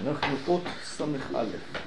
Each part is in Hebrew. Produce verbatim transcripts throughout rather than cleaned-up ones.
אנחנו אות סמך א'.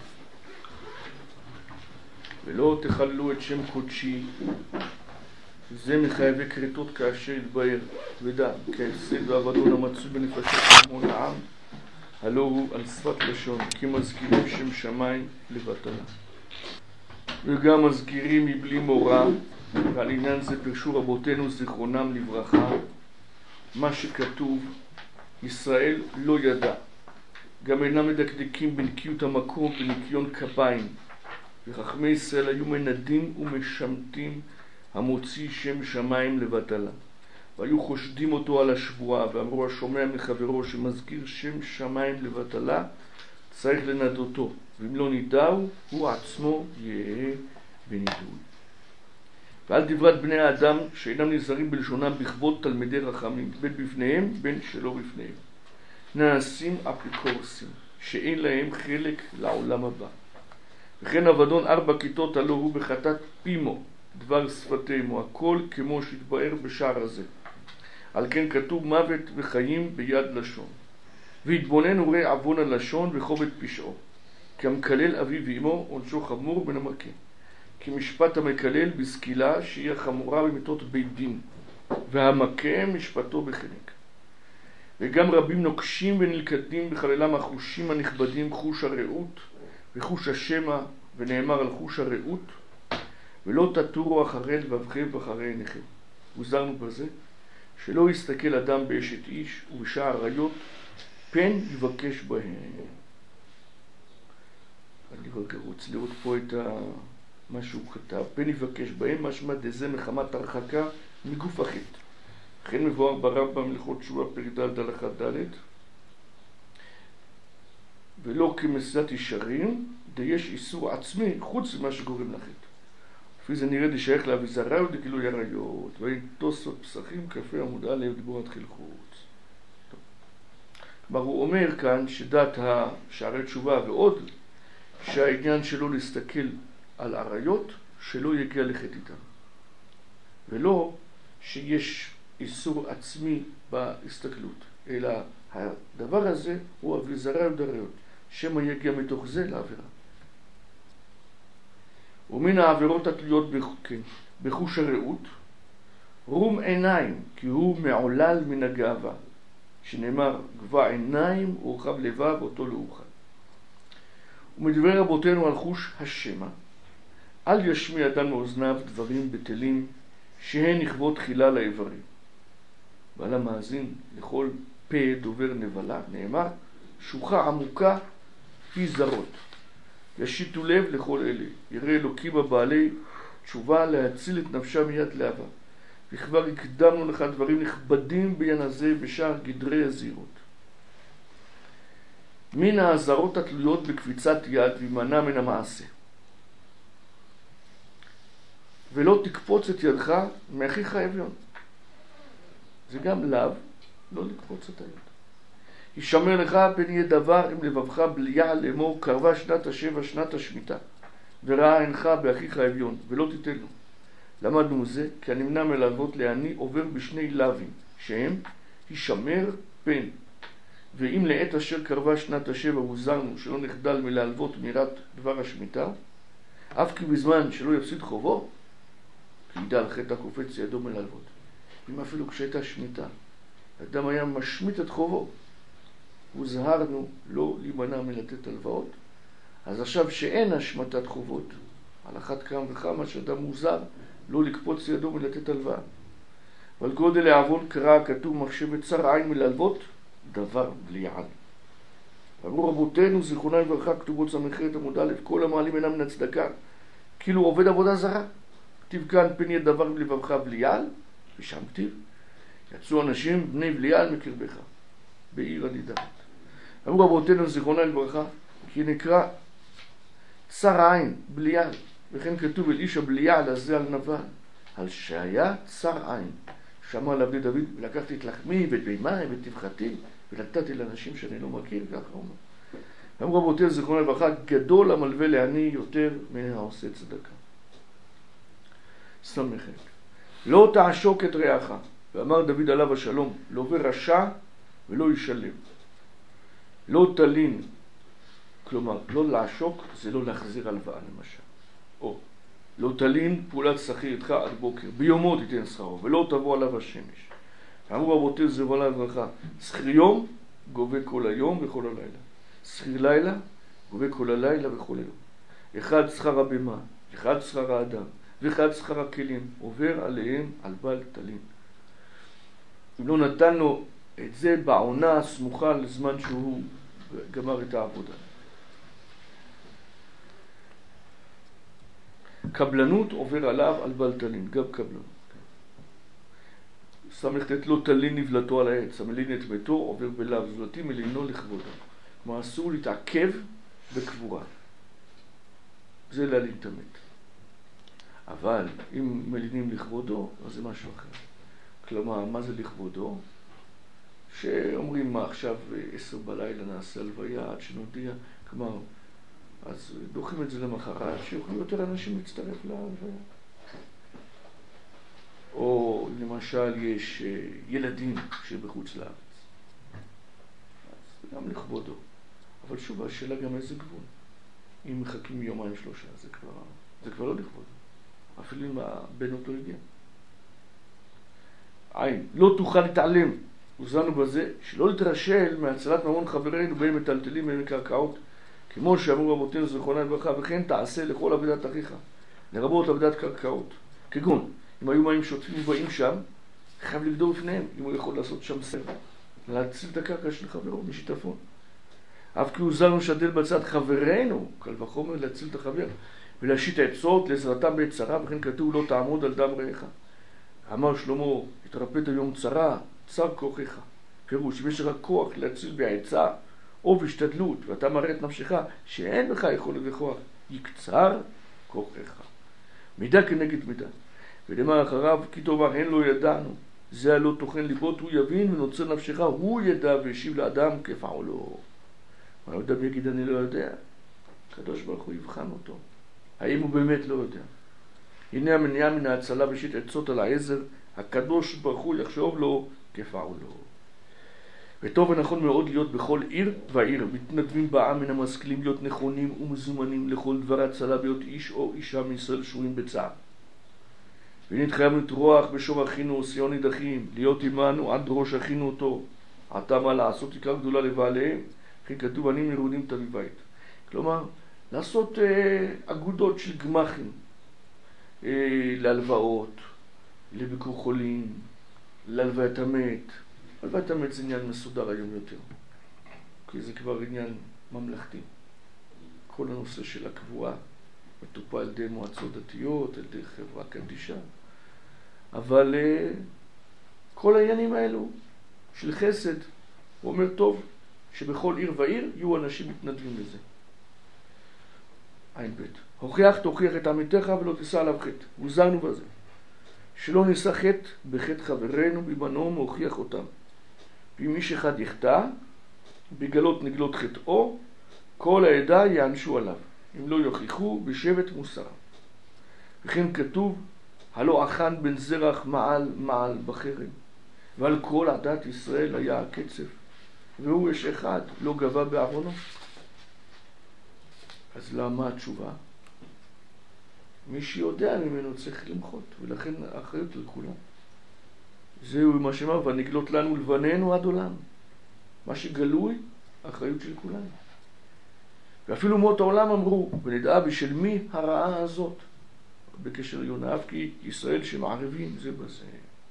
ולא תחללו את שם קודשי, זה מחייבי כריתות כאשר יתבהר ודע, כהפסד ועבדון המצוי בנפשות המון העם, הלא הוא על שפת לשון, כי מזכירים שם שמיים לבטלה. וגם מזכירים מבלי מורא, ועל עניין זה פרשו רבותינו זיכרונם לברכה, מה שכתוב, ישראל לא ידע. גם אינם מדקדקים בנקיות המקום בניקיון כפיים, וחכמי ישראל היו מנדים ומשמטים המוציא שם שמיים לבטלה. והיו חושדים אותו על השבועה, ואמרו השומע מחברו שמזכיר שם שמיים לבטלה, צריך לנדותו, ואם לא נידעו, הוא עצמו יהיה בנידוי. ועל דברת בני האדם שאינם נזהרים בלשונם בכבוד תלמידי חכמים, בין בפניהם בין שלא בפניהם. נעשים אפיקורסים, שאין להם חלק לעולם הבא. וכן אבדון ארבע כיתות הלא הוא בחטאת פימו, דבר שפתימו, הכל כמו שהתבאר בשער הזה. על כן כתוב מוות וחיים ביד לשון. והתבונן וראה עוון הלשון וכובד פשעו. כי המקלל אביו ואמו עונשו חמור בין המכה. כי משפט המקלל בסקילה שהיא חמורה במיתות בית דין. והמכה משפטו בחנק. וגם רבים נוקשים ונלכדים בחללם החושים הנכבדים, חוש הרעות וחוש השמע, ונאמר על חוש הרעות, ולא תטורו אחרי לבבכם ואחרי עיניכם. הוזרנו בזה, שלא יסתכל אדם באשת איש ובשער עריות, פן יבקש בהם. אני רוצה לראות פה את מה שהוא כתב, פן יבקש בהם, משמע דזה מחמת הרחקה מגוף החטא. לכן מבואר ברמב"ם הלכות תשובה פרק ד' הלכה ד', ולא כמסילת ישרים, דיש איסור עצמי חוץ ממה שגורם לחטא. לפי זה נראה דשייך לאביזריה ודגילוי עריות, ואין תוספות פסחים כפה עמוד א' דיבור התחיל חוץ. כלומר הוא אומר כאן שדת השערי תשובה ועוד, שהעניין שלו להסתכל על עריות, שלא יגיע לחטא איתם. ולא שיש איסור עצמי בהסתכלות, אלא הדבר הזה הוא אביזריה ודריות, שמא יגיע מתוך זה לעבירה. ומן העבירות התלויות בחוש הרעות, רום עיניים, כי הוא מעולל מן הגאווה, שנאמר גבה עיניים ורחב לבב אותו לא אוכל. ומדברי רבותינו על חוש השמע, אל ישמיע אדם מאוזניו דברים בטלים שהן נכוות תחילה לאיברים. ועל המאזין לכל פה דובר נבלה, נאמר שוחה עמוקה פי זרות. ישיתו לב לכל אלה, יראה אלוקים הבעלי תשובה להציל את נפשה מיד להבה. וכבר הקדמנו לך דברים נכבדים בעניין הזה בשאר גדרי הזהירות. מן האזהרות התלויות בקפיצת יד וימנע מן המעשה. ולא תקפוץ את ידך מאחיך האביון. זה גם לאו, לא לקפוץ את היד. ישמר לך פן יהיה דבר עם לבבך בליעה לאמור קרבה שנת השבע שנת השמיטה וראה עינך באחיך האביון ולא תיתן לו. למדנו זה כי הנמנע מלהלוות לעני עובר בשני לווים שהם ישמר פן, ואם לעת אשר קרבה שנת השבע הוזרנו שלא נחדל מלהלוות מירת דבר השמיטה, אף כי בזמן שלא יפסיד חובו כי ידע על חטא הקופץ ידו מלהלוות. אם אפילו כשהייתה שמיטה אדם היה משמיט את חובו, הוזהרנו לא להימנע מלתת הלוואות. אז עכשיו שאין השמטת חובות, על אחת כמה וכמה שאדם מוזר לא לקפוץ ידו מלתת הלוואה. ועל גודל העוון קרא כתוב מחשבת צר עין מלהלוות דבר בלי עד. אמרו רבותינו זיכרונם לברכה כתובות סמכת עמוד א', כל המעלים אינם מן הצדקה כאילו עובד עבודה זרה. כתיב כאן פן יהיה דבר בלבבך בליעל, ושם כתיב יצאו אנשים בני בליעל מקרבך בעיר הנידחת. אמרו רבותינו זיכרונם לברכה כי נקרא צר עין בליעל, וכן כתוב אל איש הבליעל הזה על נבל, על שהיה צר עין. שאמר לעבדי דוד ולקחתי את לחמי ואת בימי ואת טבחתי ונתתי לאנשים שאני לא מכיר, ככה הוא אומר. אמרו רבותינו זיכרונם לברכה גדול המלווה לעני יותר מן העושה צדקה. סמכת לא תעשוק את רעך, ואמר דוד עליו השלום לווה רשע ולא ישלם. לא תלין כלומר, לא לעשוק זה לא להחזיר הלוואה למשל. או, לא תלין פעולת שכיר איתך עד בוקר, ביומו תיתן שכרו, ולא תבוא עליו השמש. אמרו רבותינו זיכרונם לברכה, שכיר יום גובה כל היום וכל הלילה. שכיר לילה גובה כל הלילה וכל היום. אחד שכר הבהמה, אחד שכר האדם, ואחד שכר הכלים, עובר עליהם על בעל תלין. אם לא נתן לו את זה בעונה הסמוכה לזמן שהוא גמר את העבודה. קבלנות עובר עליו על בעל תלין, גם קבלנות. סמך את לא תלין נבלתו על העץ, המלין את ביתו עובר בלאו, זולתי מלינו לכבודו. כלומר, אסור להתעכב בקבורה. זה להלין את המת. אבל אם מלינים לכבודו, אז זה משהו אחר. כלומר, מה זה לכבודו? שאומרים מה עכשיו עשר בלילה נעשה הלוויה עד שנודיע, כלומר, אז דוחים את זה למחרת, שיוכלו יותר אנשים להצטרף להלוויה. או למשל יש ילדים שבחוץ לארץ. אז גם לכבודו. אבל שוב, השאלה גם איזה גבול. אם מחכים יומיים שלושה, זה כבר, זה כבר לא לכבודו. אפילו אם הבן אותו הגיע. עין, לא תוכל להתעלם. הוזנו בזה, שלא להתרשל מהצלת ממון חברינו בין מטלטלים בין קרקעות, כמו שאמרו רבותינו זיכרונם לברכה, וכן תעשה לכל עבודת אחיך, לרבות עבודת קרקעות. כגון, אם היו מים שוטפים ובאים שם, חייב לגדור בפניהם, אם הוא יכול לעשות שם סרט, להציל את הקרקע של חברו משיטפון. אף כי הוזנו שדל בצד חברינו, קל וחומר להציל את החבר, ולהשית עצות לעזרתם בעת צרה, וכן כתוב לא תעמוד על דם רעך. אמר שלמה, התרפאת היום צרה, צר כוחך. פירוש, אם יש לך כוח להציל בעצה או בהשתדלות, ואתה מראה את נפשך שאין לך יכולת וכוח, יקצר כוחך. מידה כנגד מידה. ולמה אחריו, כי תאמר, אין לו ידענו, זה הלא תוכן ליבות, הוא יבין ונוצר נפשך, הוא ידע והשיב לאדם כפעולו. אבל אדם יגיד, אני לא יודע. הקדוש ברוך הוא יבחן אותו. האם הוא באמת לא יודע? הנה המניעה מן ההצלה ושיט עצות על העזר, הקדוש ברוך הוא יחשוב לו כפעולו. וטוב ונכון מאוד להיות בכל עיר ועיר, מתנדבים בעם מן המשכילים להיות נכונים ומזומנים לכל דבר הצלה להיות איש או אישה מישראל שרויים בצער. ונתחייב לטרוח בשור אחינו וסיון נידחים, להיות עמנו עד ראש אחינו אותו, עתה מה לעשות עיקר גדולה לבעליהם, כי כתוב אני מרודים תביא בית. כלומר, לעשות אה, אגודות של גמחים, אה, להלוואות, לביקור חולים, להלוויית המת. הלוויית המת זה עניין מסודר היום יותר, כי זה כבר עניין ממלכתי. כל הנושא של הקבועה מטופל על ידי מועצות דתיות, על ידי חברה קדישה. אבל uh, כל העניינים האלו של חסד, הוא אומר טוב, שבכל עיר ועיר יהיו אנשים מתנדבים לזה. עין בית. הוכיח תוכיח את עמיתך ולא תישא עליו חטא. הוזרנו בזה. שלא נישא חטא בחטא חברינו בבנו מהוכיח אותם. ואם איש אחד יחטא, בגלות נגלות חטאו, כל העדה יענשו עליו. אם לא יוכיחו בשבט מוסר. וכן כתוב, הלא אחן בן זרח מעל מעל בחרם, ועל כל עדת ישראל היה הקצף, והוא יש אחד, לא גבה בעוונו. אז למה התשובה? מי שיודע ממנו צריך למחות, ולכן האחריות על כולם. זהו מה שאמר, ונגלות לנו לבננו עד עולם. מה שגלוי, האחריות של כולנו. ואפילו מות העולם אמרו, ונדעה בשל מי הרעה הזאת, בקשר יונאב, כי ישראל שמערבים זה בזה.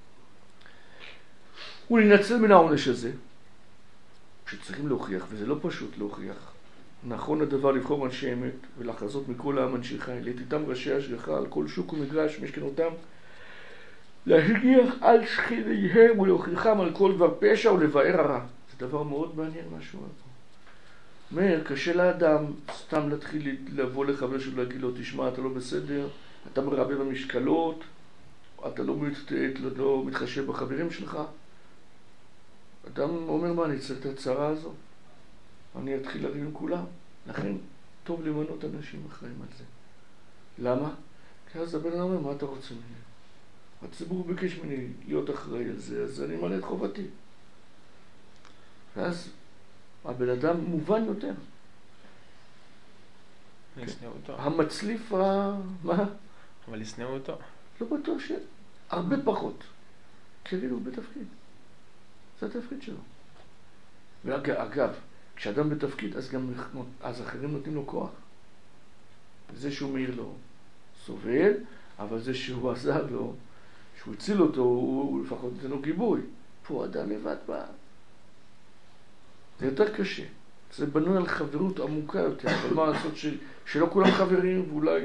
ולנצל מן העונש הזה, שצריכים להוכיח, וזה לא פשוט להוכיח. נכון הדבר לבחור אנשי אמת, ולחזות מכל העם אנשי חי, לתיתם ראשי השגחה על כל שוק ומגרש, משכנותם, להגיח על שכניהם ולהוכיחם על כל דבר פשע ולבאר הרע. זה דבר מאוד מעניין משהו. אומר, קשה לאדם סתם להתחיל לבוא לחבר שלו להגיד לו, תשמע, אתה לא בסדר, אתה מרבה במשקלות, אתה לא, מת, לא מתחשב בחברים שלך. אדם אומר, מה, אני צריך את הצרה הזו? אני אתחיל לריב עם כולם. לכן, טוב למנות אנשים אחראים על זה. למה? כי אז הבן אדם אומר, מה אתה רוצה ממני? הציבור ביקש ממני להיות אחראי על זה, אז אני מלא את חובתי. ואז הבן אדם מובן יותר. ישנאו אותו. המצליף, ה... מה? אבל ישנאו אותו. לא בטוח ש... הרבה פחות. כאילו הוא בתפקיד. זה התפקיד שלו. ואגב, כשאדם בתפקיד, אז גם אז אחרים נותנים לו כוח. זה שהוא מאיר לו סובל, אבל זה שהוא עזר לו, שהוא הציל אותו, הוא לפחות נותן לו גיבוי. פה אדם לבד בא. זה יותר קשה. זה בנוי על חברות עמוקה יותר, אבל מה לעשות ש... שלא כולם חברים, ואולי...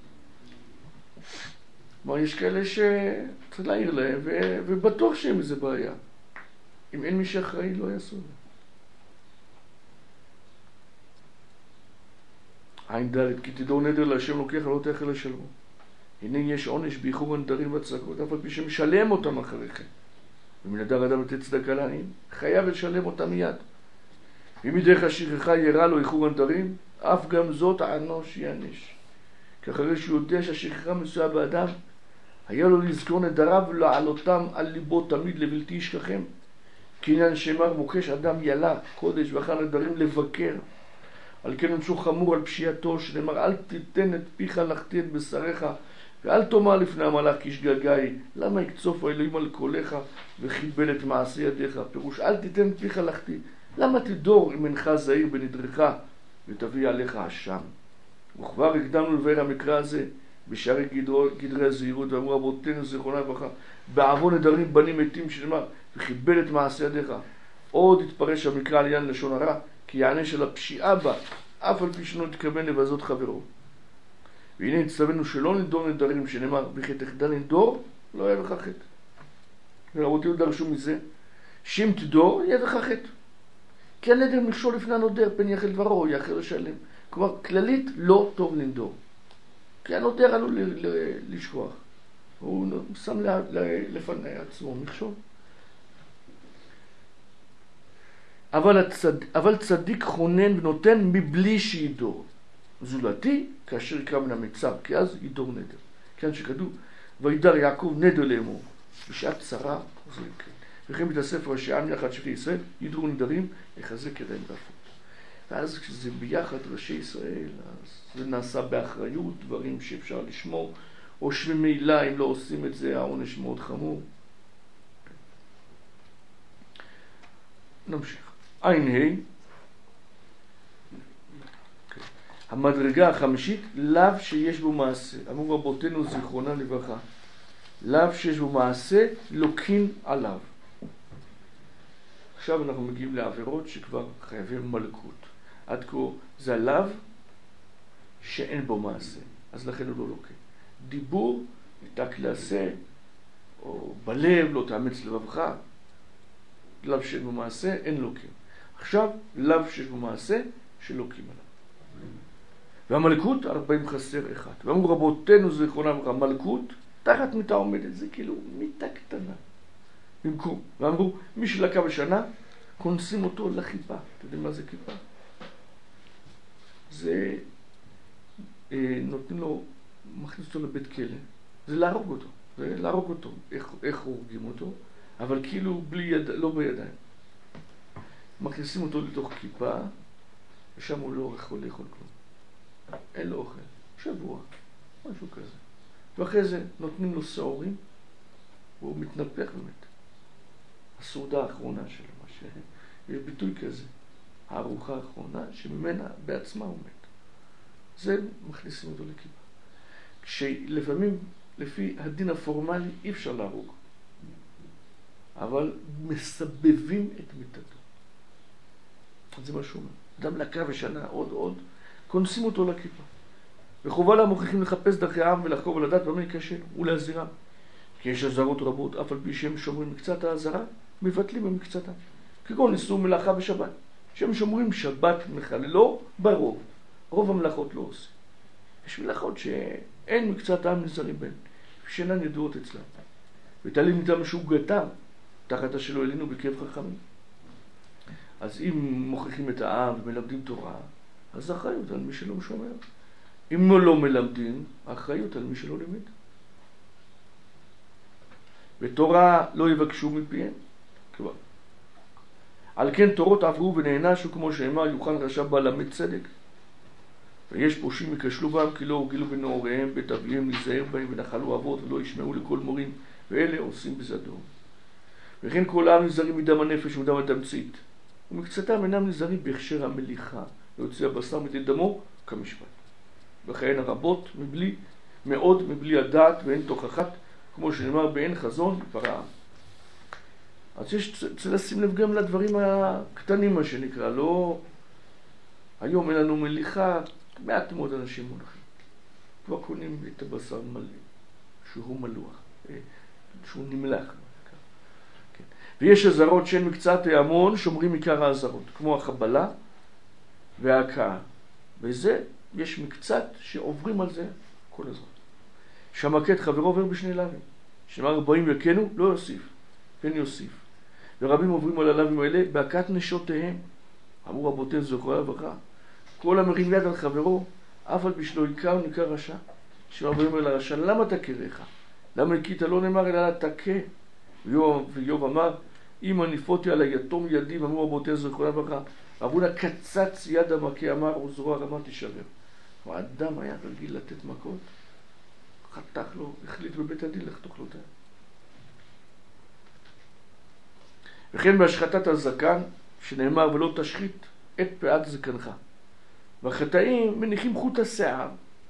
כלומר, יש כאלה שצריך להעיר להם, ו... ובטוח שהם איזה בעיה. אם אין מי שאחראי, לא יעשו את זה. עין ד' כי תדעו נדר להשם לוקח לא תאכל לשלמו. הנה יש עונש באיחור הנדרים והצדקות, אף על פי שמשלם אותם אחריכם. ומן הדר אדם לתת צדקה לעניים, חייב לשלם אותם מיד. ואם מדרך השכחה יראה לו איחור הנדרים, אף גם זאת האנוש יענש. כי אחרי שהוא יודע שהשכחה מסויה באדם, היה לו לזכור נדריו ולעלותם על ליבו תמיד לבלתי ישכחם. כי עניין שמר מוקש אדם ילא קודש ואחר נדרים לבקר. על כן עונשו חמור על פשיעתו, שנאמר אל תיתן את פיך לחטיא את בשריך, ואל תאמר לפני המלאך כשגגאי, למה יקצוף האלוהים על קולך וחיבל את מעשי ידיך? פירוש אל תיתן את פיך לחטיא. למה תדור אם אינך זהיר בנדרך ותביא עליך אשם? וכבר הקדמנו לבאר המקרא הזה בשערי גדרי הזהירות, ואמרו רבותינו זיכרונה לברכה, בעוון נדרים בנים מתים, שנאמר וחיבל את מעשי ידיך. עוד התפרש המקרא על עניין לשון הרע, כי יענה של הפשיעה בה, אף על פי שלא נתכוון לבזות חברו. והנה הצטווינו שלא נדור נדרים, שנאמר וכי תחדל לנדור, לא יהיה לך חטא. ורבותינו דרשו מזה, שאם תדור, יהיה לך חטא. כי הנדר מכשול לפני הנודר, פן יחל דברו, יאחר לשלם. כלומר, כללית לא טוב לנדור. כי הנודר עלול לשכוח. הוא שם לפני עצמו מכשול. אבל, הצד... אבל צדיק חונן ונותן מבלי שידור. זולתי, כאשר יקרא מן המצב, כי אז ידור נדר. כן שכתוב, וידר יעקב נדר לאמור. בשעת צרה, זה כן. וכן בית הספר השעם יחד שפי ישראל, ידרו נדרים, יחזק ידיים רפות. ואז כשזה ביחד ראשי ישראל, אז זה נעשה באחריות, דברים שאפשר לשמור, או שממילא אם לא עושים את זה, העונש מאוד חמור. נמשיך. עין ה' המדרגה החמישית, לאו שיש בו מעשה. אמרו רבותינו זיכרונה לברכה, לאו שיש בו מעשה, לוקין עליו. עכשיו אנחנו מגיעים לעבירות שכבר חייבים מלכות. עד כה זה הלאו שאין בו מעשה, אז לכן הוא לא לוקין. דיבור, ניתק לעשה, או בלב, לא תאמץ לבבך, לאו שאין בו מעשה, אין לוקין. עכשיו, לאו שיש בו מעשה, שלוקים עליו. והמלכות, ארבעים חסר אחד. ואמרו רבותינו זיכרונם לברכה, מלכות, תחת מיטה עומדת, זה כאילו מיטה קטנה. במקום. ואמרו, מי שלקה בשנה, כונסים אותו לחיפה. אתה יודע מה זה כיפה? זה, אה, נותנים לו, מכניס אותו לבית כלא. זה להרוג אותו. זה להרוג אותו. איך, איך הורגים אותו? אבל כאילו בלי יד, לא בידיים. מכניסים אותו לתוך כיפה, ושם הוא לא יכול לאכול כלום. אין לו אוכל. שבוע. משהו כזה. ואחרי זה נותנים לו שעורים, והוא מתנפח ומת. הסעודה האחרונה שלו, ש... יש ביטוי כזה. הארוחה האחרונה, שממנה בעצמה הוא מת. זה מכניסים אותו לכיפה. כשלפעמים, לפי הדין הפורמלי, אי אפשר להרוג. אבל מסבבים את מיטתו. זה מה שהוא אומר. אדם לקה ושנה, עוד עוד, כונסים אותו לכיפה. וחובה לה מוכיחים לחפש דרכי העם ולחקור ולדעת במה יקשנו ולהזהירם. כי יש עזרות רבות, אף על פי שהם שומרים מקצת העזרה, מבטלים במקצתם. כגון איסור מלאכה בשבת. שהם שומרים שבת מחללו ברוב. רוב המלאכות לא עושים. יש מלאכות שאין מקצת העם נזהרים בהן, שאינן ידועות אצלם. ותעלים איתם משוגתם, תחת השלו אלינו בקרב חכמים. אז אם מוכיחים את העם ומלמדים תורה, אז אחריות על מי שלא משומר. אם לא מלמדים, אחריות על מי שלא לימד. ותורה לא יבקשו מפיהם. כבר. על כן תורות עברו ונענשו כמו שאמר יוחנן רשע בא למד צדק. ויש פושעים יקשלו בם כי לא הורגילו בנעוריהם בית אביהם להיזהר בהם ונחלו אבות ולא ישמעו לכל מורים ואלה עושים בזדון. וכן כל העם נזהרים מדם הנפש ומדם התמצית ומקצתם אינם נזהרים בהכשר המליחה להוציא הבשר מדי דמו כמשפט. וכן הרבות מבלי מאוד מבלי הדעת ואין תוכחת כמו שנאמר באין חזון פרעה. אז יש צריך לשים לב גם לדברים הקטנים מה שנקרא, לא היום אין לנו מליחה, מעט מאוד אנשים מונחים. כבר קונים את הבשר מלא, שהוא מלוח, שהוא נמלח. כן. ויש הזרות שהן מקצת המון שומרים עיקר ההזרות, כמו החבלה וההקעה. וזה, יש מקצת שעוברים על זה כל הזמן. שהמכה את חברו עובר בשני לאווים. שאמר ארבעים יקנו, לא יוסיף, כן יוסיף. ורבים עוברים על הלאווים האלה בהכת נשותיהם. אמרו רבותינו זכרונו לברכה. כל המרים יד על חברו, אף על בשלו עיקר ניכר רשע. שאומרים אל הרשע, למה תכירך? למה הכית לא נאמר אלא תכה? ואיוב אמר, אם הניפותי על היתום ידי, ואמרו רבותינו זכרונו לברכה, אמרו לה קצץ יד המכה, אמר וזרוע רמה תישבר. האדם היה רגיל לתת מכות, חתך לו, החליט בבית הדין לחתוך לו את היד. וכן בהשחטת הזקן, שנאמר ולא תשחית את פאת זקנך. והחטאים מניחים חוט השיער,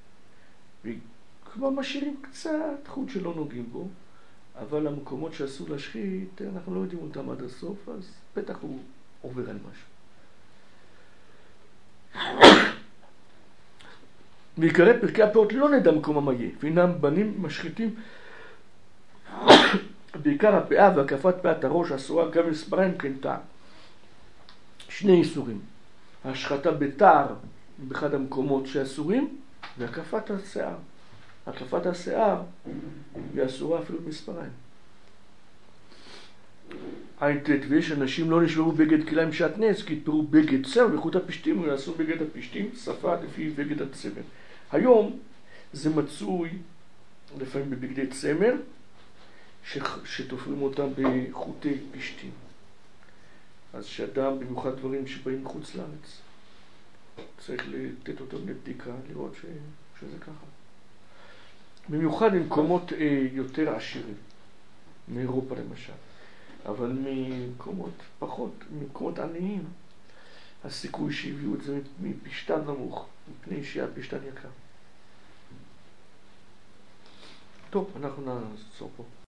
וכבר משאירים קצת חוט שלא נוגעים בו, אבל המקומות שאסור להשחית, אנחנו לא יודעים אותם עד הסוף, אז בטח הוא עובר על משהו. בעיקרי פרקי הפאות לא נדע מקום המיה, והנם בנים משחיתים בעיקר הפאה והקפת פאת הראש אסורה גם מספריים כן תער. שני איסורים. ההשחתה בתער באחד המקומות שאסורים, והקפת השיער. הקפת השיער היא אסורה אפילו מספריים. עין תת, ויש אנשים לא נשברו בגד כליים שעטנז, כי יתפרו בגד צמר, וחוט הפשתים ויעשו בגד הפשתים, שפה לפי בגד הצמר. היום זה מצוי לפעמים בבגדי צמר, שתופרים אותם בחוטי פשתים. אז שאדם, במיוחד דברים שבאים מחוץ לארץ, צריך לתת אותם לבדיקה, לראות ש... שזה ככה. במיוחד במקומות אה, יותר עשירים, מאירופה למשל. אבל ממקומות פחות, ממקומות עניים, הסיכוי שהביאו את זה מפשטן נמוך, מפני שהפשטן יקר. טוב, אנחנו נעצור פה.